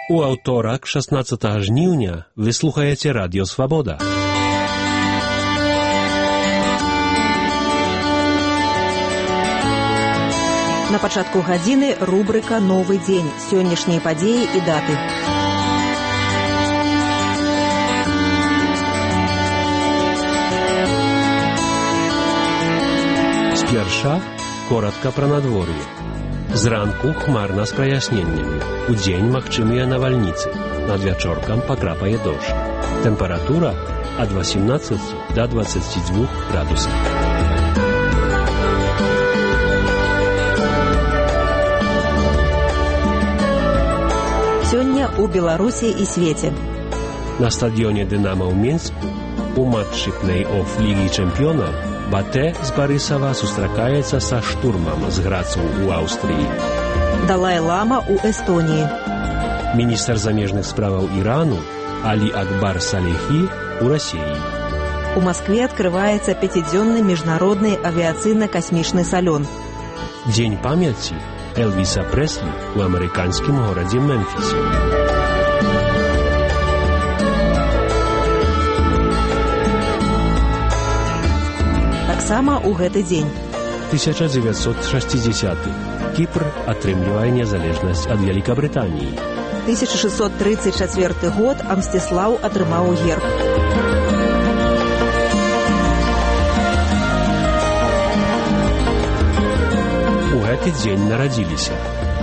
У аўторак, 16 жніўня, вы слухаеце Радіё Свабода. На пачатку гадзіны рубрыка «Новы дзень». Сённяшнія падзеі і даты. Сперша коротка пра надвор'е. Зранку хмарна з праясненнямі. Удзень магчымыя навальніцы. Над вячоркам пакрапае дождж. Тэмпература ад 18 да 22 градусаў. Сёння ў Беларусі і свеце. На стадыёне «Дынама» ў Мінску у матчы плэй-оф Лігі чэмпіёнаў Батэ з Барысава сустракаецца са Штурмам з Грацу ў Аўстрыі. Далай-лама ў Эстоніі. Міністр замежных справаў Ірану Алі Акбар Салехі ў Расіі. У Маскве адкрываецца 5-дзённы міжнародны авіяцыйна-касмічны салён. Дзень памяці Элвіса Прэслі ў амерыканскім горадзе Мемфісе. Таксама ў гэты дзень. 1960. Кіпр атрымлівае незалежнасць ад Вялікабрытаніі. 1634 год Амсціслаў атрымаў герб. Гэты дзень нарадзіліся.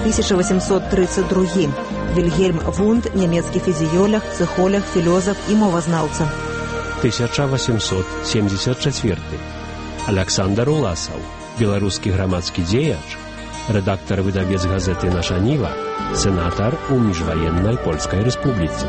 1832. Вільгельм Вунд, нямецкі фізіёлог, псіхолог, філёзаф і мовазнаўца. 1874. Аляксандр Уласаў, беларускі грамадскі дзеяч, рэдактар выдавец газеты «Наша Ніва», сенатар у міжваеннай Польскай рэспубліцы.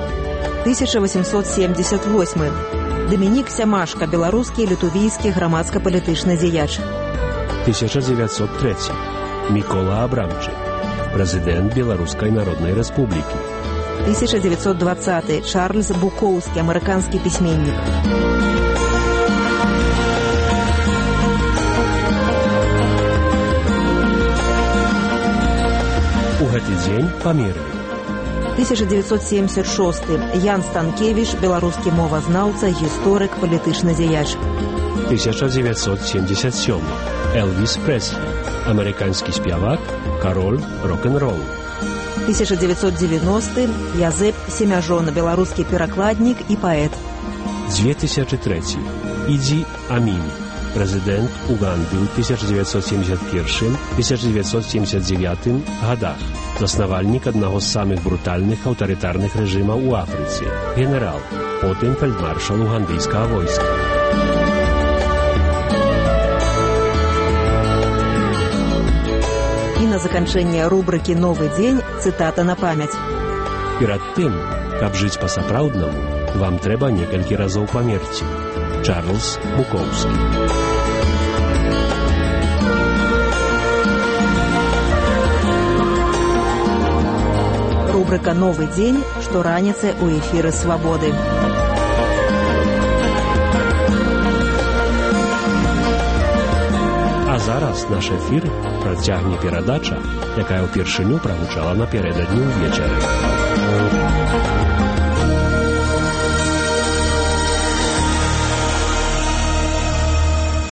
1878. Дамінік Сямашка, беларускі і літувійскі грамадска-палітычны дзеяч. 1903. Мікола Абрамчык, прэзідэнт Беларускай Народнай Рэспублікі. 1920. Чарльз Букоўскі, амерыканскі пісьменнік. У гэты дзень памерлі. 1976. Ян Станкевіч, беларускі мовазнаўца, гісторык, палітычны дзеяч. 1977. Элвіс Прэслі, амерыканскі спявак, кароль рок-н-ролу. 1990. Язэп Семяжон, беларускі перакладнік і паэт. 2003. Ідзі Амін, прэзідэнт Уганды ў 1971-1979 гадах, заснавальнік аднаго з самых брутальных аўтарытарных рэжымаў у Афрыцы, генерал, потым фельдмаршал угандыйскага войска. І на заканчэнне рубрыкі «Новы дзень» цытата на памяць. Перад тым, каб жыць па-сапраўднаму, вам трэба некалькі разоў памерці. Чарльз Букоўскі. Рубрыка «Новы дзень» штораніцай у эфіры «Свабоды». А зараз наш эфір працягне перадача, якая ўпершыню прагучала напярэдадні ўвечары.